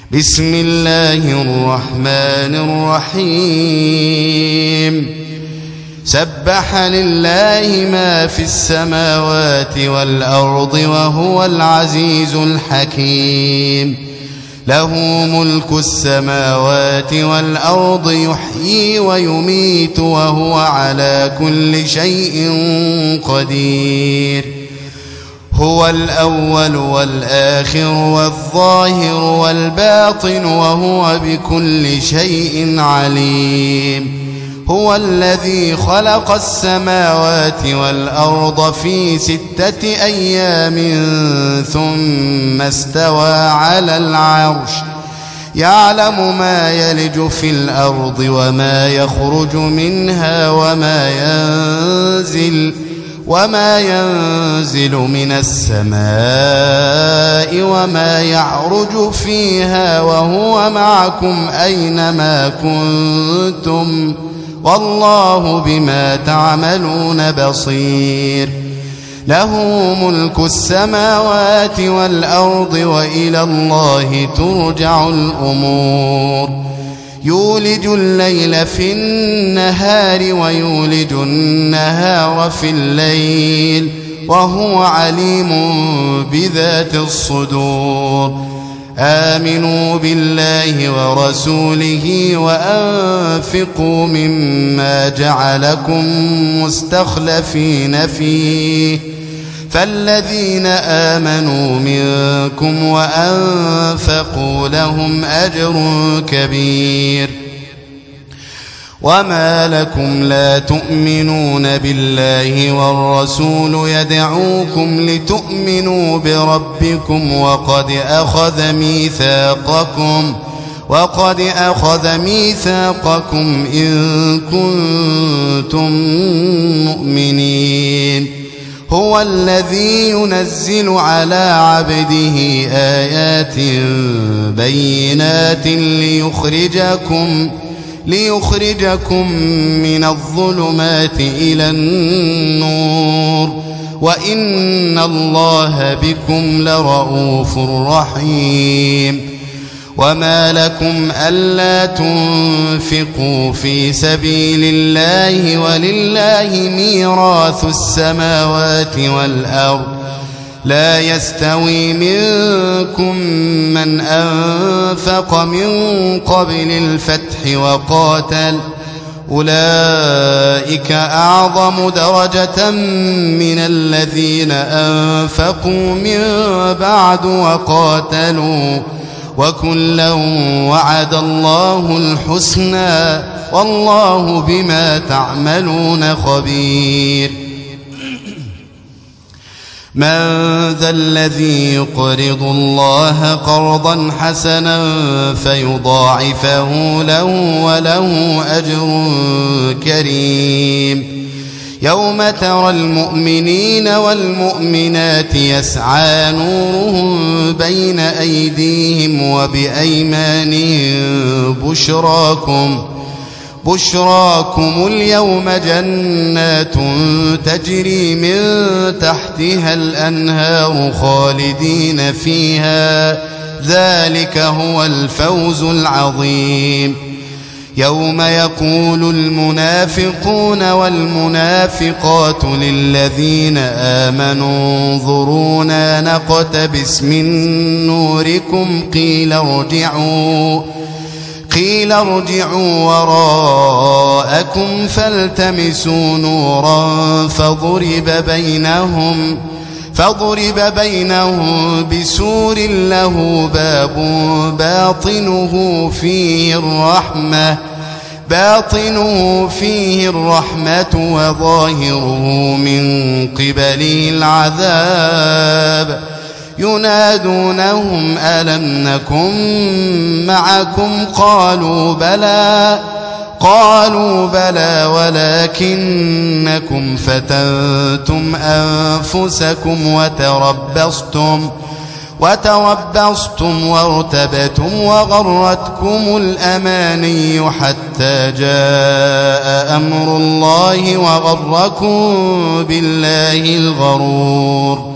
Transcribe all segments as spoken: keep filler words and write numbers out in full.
بسم الله الرحمن الرحيم سبح لله ما في السماوات والأرض وهو العزيز الحكيم له ملك السماوات والأرض يحيي ويميت وهو على كل شيء قدير هو الأول والآخر والظاهر والباطن وهو بكل شيء عليم هو الذي خلق السماوات والأرض في ستة أيام ثم استوى على العرش يعلم ما يلج في الأرض وما يخرج منها وما ينزل وما ينزل من السماء وما يعرج فيها وهو معكم أينما كنتم والله بما تعملون بصير له ملك السماوات والأرض وإلى الله ترجع الأمور يولج الليل في النهار ويولج النهار في الليل وهو عليم بذات الصدور آمنوا بالله ورسوله وأنفقوا مما جعلكم مستخلفين فيه فالذين آمنوا منكم وأنفقوا لهم أجر كبير وما لكم لا تؤمنون بالله والرسول يدعوكم لتؤمنوا بربكم وقد أخذ ميثاقكم وقد أخذ ميثاقكم إن كنتم مؤمنين هو الذي ينزل على عبده آيات بينات ليخرجكم ليخرجكم من الظلمات إلى النور وإن الله بكم لرؤوف رحيم وما لكم ألا تنفقوا في سبيل الله ولله ميراث السماوات والأرض لا يستوي منكم من أنفق من قبل الفتح وقاتل أولئك أعظم درجة من الذين أنفقوا من بعد وقاتلوا وكلا وعد الله الحسنى والله بما تعملون خبير من ذا الذي يقرض الله قرضا حسنا فيضاعفه له وله أجر كريم يوم ترى المؤمنين والمؤمنات يسعى نورهم بين أيديهم وبأيمانهم بشراكم بشراكم اليوم جنات تجري من تحتها الأنهار خالدين فيها ذلك هو الفوز العظيم يوم يقول المنافقون والمنافقات للذين آمنوا انظرونا نقتبس من نوركم قيل ارجعوا قيل ارجعوا وراءكم فالتمسوا نورا فضرب بينهم فضرب بينهم بسور له باب باطنه فيه الرحمة باطنه فيه الرحمة وظاهره من قبله العذاب ينادونهم ألم نكن معكم قالوا بلى قالوا بلى ولكنكم فتنتم أنفسكم وتربصتم وتربصتم وارتبتم وغرتكم الأماني حتى جاء أمر الله وغركم بالله الغرور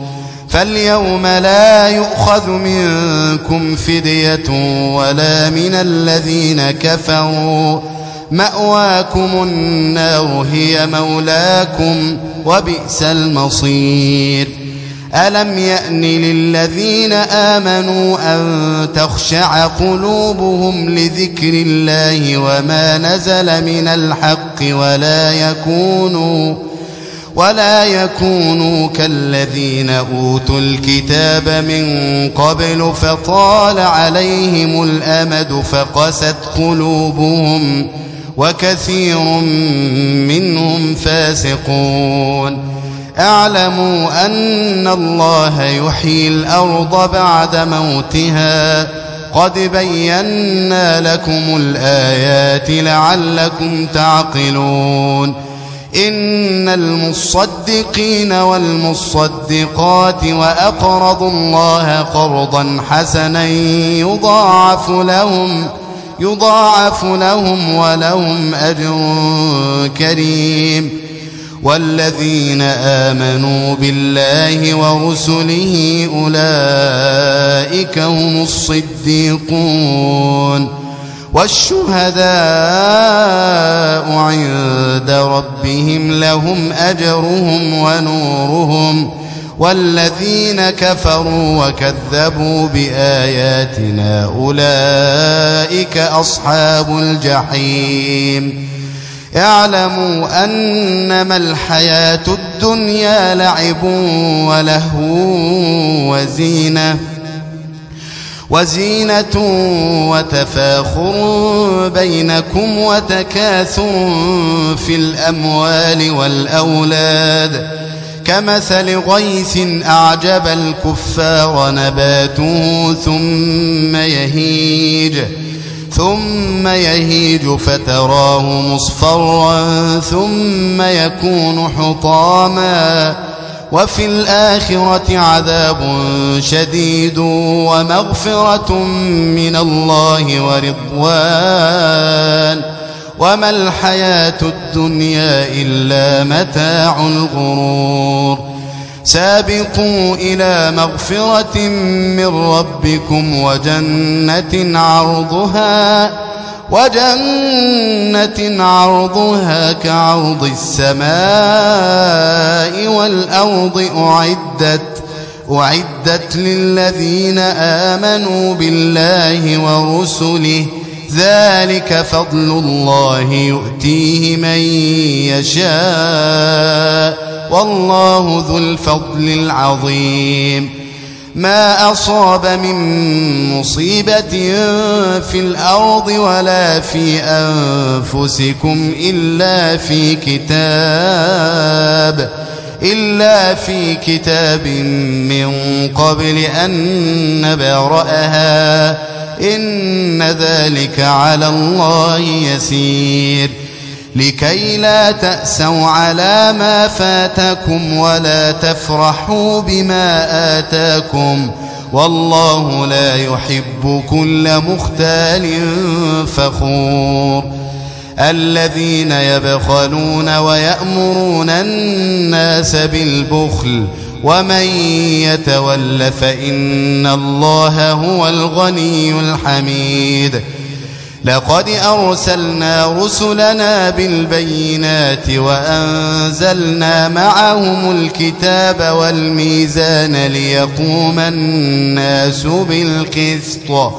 فاليوم لا يؤخذ منكم فدية ولا من الذين كفروا، مأواكم النار هي مولاكم وبئس المصير. ألم يأن للذين آمنوا أن تخشع قلوبهم لذكر الله وما نزل من الحق ولا يكونوا ولا يكونوا كالذين أوتوا الكتاب من قبل فطال عليهم الأمد فقست قلوبهم وكثير منهم فاسقون. اعلموا أن الله يحيي الأرض بعد موتها، قد بينا لكم الآيات لعلكم تعقلون. إن المصدقين والمصدقات وأقرضوا الله قرضا حسنا يضاعف لهم يضاعف لهم ولهم أجر كريم. والذين آمنوا بالله ورسله أولئك هم الصديقون والشهداء عند ربهم لهم أجرهم ونورهم. والذين كفروا وكذبوا بآياتنا أولئك أصحاب الجحيم. اعلموا أنما الحياة الدنيا لعب ولهو وزينة وزينة وتفاخر بينكم وتكاثر في الأموال والأولاد، كمثل غيث أعجب الكفار نباته ثم يهيج ثم يهيج فتراه مصفرا ثم يكون حطاما، وفي الآخرة عذاب شديد ومغفرة من الله ورضوان، وما الحياة الدنيا إلا متاع الغرور. سابقوا إلى مغفرة من ربكم وجنة عرضها وجنة عرضها كعرض السماء والأرض أعدت أعدت للذين آمنوا بالله ورسله، ذلك فضل الله يؤتيه من يشاء والله ذو الفضل العظيم. ما أصاب من مصيبة في الأرض ولا في أنفسكم إلا في كتاب إلا في كتاب من قبل أن نبرأها، إن ذلك على الله يسير. لكي لا تأسوا على ما فاتكم ولا تفرحوا بما آتاكم، والله لا يحب كل مختال فخور. الذين يبخلون ويأمرون الناس بالبخل ومن يتول فإن الله هو الغني الحميد. لقد أرسلنا رسلنا بالبينات وأنزلنا معهم الكتاب والميزان ليقوم الناس بالقسط،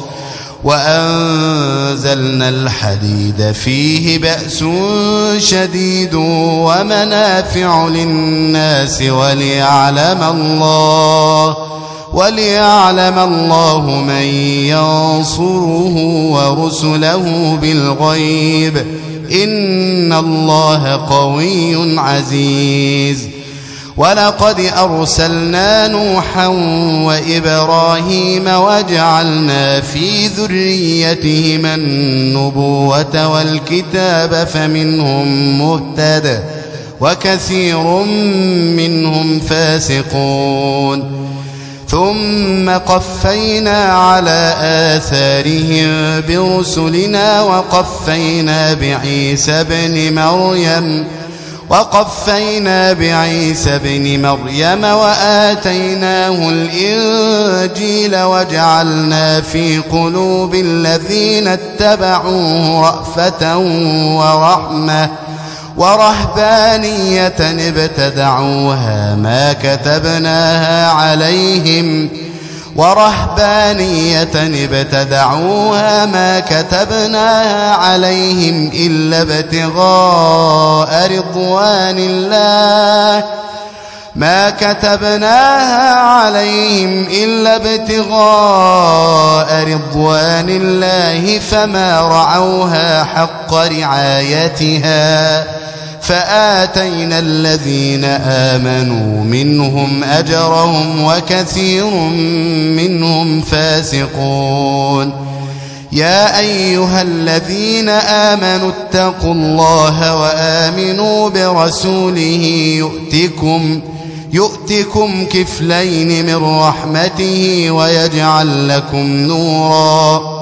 وأنزلنا الحديد فيه بأس شديد ومنافع للناس وليعلم الله وليعلم الله من ينصره ورسله بالغيب، إن الله قوي عزيز. ولقد أرسلنا نوحا وإبراهيم وجعلنا في ذريتهما النبوة والكتاب فمنهم مهتد وكثير منهم فاسقون. ثم قفينا على آثارهم برسلنا وقفينا بعيسى ابن مريم وقفينا بعيسى ابن مريم وآتيناه الإنجيل وجعلنا في قلوب الذين اتبعوه رأفة ورحمة ورهبانية ابتدعوها ما كتبناها عليهم ورهبانية ابتدعوها ما كتبناها عليهم إلا ابتغاء رضوان الله ما كتبناها عليهم إلا ابتغاء رضوان الله فما رعوها حق رعايتها فآتينا الذين آمنوا منهم أجرهم وكثير منهم فاسقون يا أيها الذين آمنوا اتقوا الله وآمنوا برسوله يؤتكم يؤتكم كفلين من رحمته ويجعل لكم نورا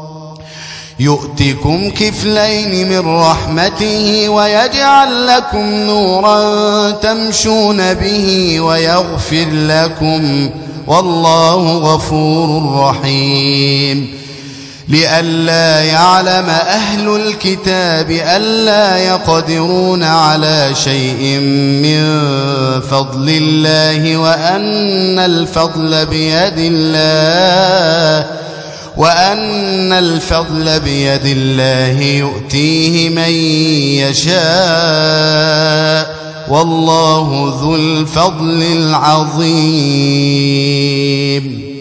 يؤتكم كفلين من رحمته ويجعل لكم نورا تمشون به ويغفر لكم والله غفور رحيم لئلا يعلم أهل الكتاب ألا يقدرون على شيء من فضل الله وأن الفضل بيد الله وأن الفضل بيد الله يؤتيه من يشاء والله ذو الفضل العظيم.